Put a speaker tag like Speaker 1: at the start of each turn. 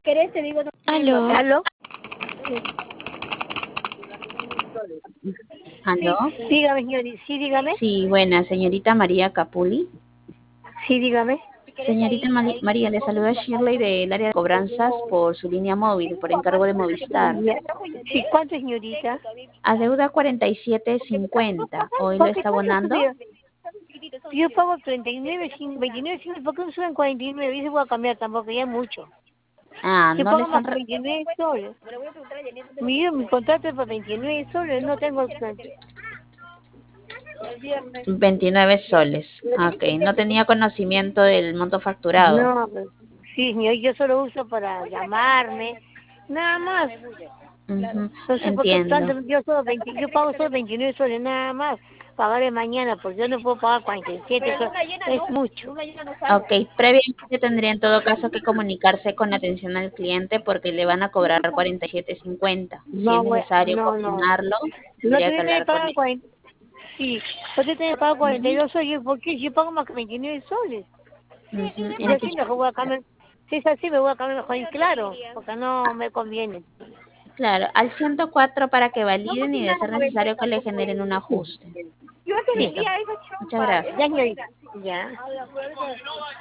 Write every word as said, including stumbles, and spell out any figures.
Speaker 1: ¿Querés? Te digo.
Speaker 2: Aló.
Speaker 1: ¿Aló?
Speaker 3: ¿Aló?
Speaker 1: Sí, dígame, señorita. Sí, dígame.
Speaker 3: Sí, buena, señorita María Capuli.
Speaker 1: Sí, dígame.
Speaker 3: Señorita Mali- María, le saluda Shirley del área de cobranzas por su línea móvil, por encargo de Movistar.
Speaker 1: Ya. Sí, ¿cuánto, señorita?
Speaker 3: Adeuda cuarenta y siete cincuenta. ¿Hoy lo
Speaker 1: ¿Por qué
Speaker 3: está
Speaker 1: tanto
Speaker 3: abonando?
Speaker 1: subió? Yo pago treinta y nueve, veintinueve, ¿por qué no suben cuarenta y nueve? Dice voy a cambiar tampoco, ya es mucho.
Speaker 3: Ah,
Speaker 1: Yo
Speaker 3: no le
Speaker 1: pago más
Speaker 3: están...
Speaker 1: que
Speaker 3: re-
Speaker 1: veintinueve soles. Mi, mi contrato es por veintinueve soles, no tengo...
Speaker 3: veintinueve soles. Ok, no tenía conocimiento del monto facturado.
Speaker 1: No, pues, sí, señor, yo solo uso para llamarme, nada más.
Speaker 3: Ujú,
Speaker 1: No sé por qué
Speaker 3: entiendo.
Speaker 1: tanto, yo, solo veinte, yo pago solo veintinueve soles, nada más. Pagaré mañana, porque yo no puedo pagar cuarenta y siete soles, es mucho.
Speaker 3: Ok, previamente tendría en todo caso que comunicarse con atención al cliente porque le van a cobrar cuarenta y siete cincuenta. Si es
Speaker 1: No, voy-
Speaker 3: necesario
Speaker 1: no, no.
Speaker 3: coordinarlo,
Speaker 1: No
Speaker 3: tendría que
Speaker 1: tiene que
Speaker 3: hablar con
Speaker 1: pagar
Speaker 3: él.
Speaker 1: cuarenta, sí, no tiene que pagar cuarenta y
Speaker 3: Ujú,
Speaker 1: dos soles, porque yo pago más que veintinueve soles.
Speaker 3: ujú,
Speaker 1: Y así
Speaker 3: entiendo.
Speaker 1: mejor voy a cambiar, si es así me voy a cambiar mejor, y claro, porque no me conviene.
Speaker 3: Claro, al ciento cuatro para que validen y de ser necesario que le generen un ajuste.
Speaker 1: Sí,
Speaker 3: Listo. Muchas
Speaker 1: ya
Speaker 3: gracias.
Speaker 1: señorita, ya.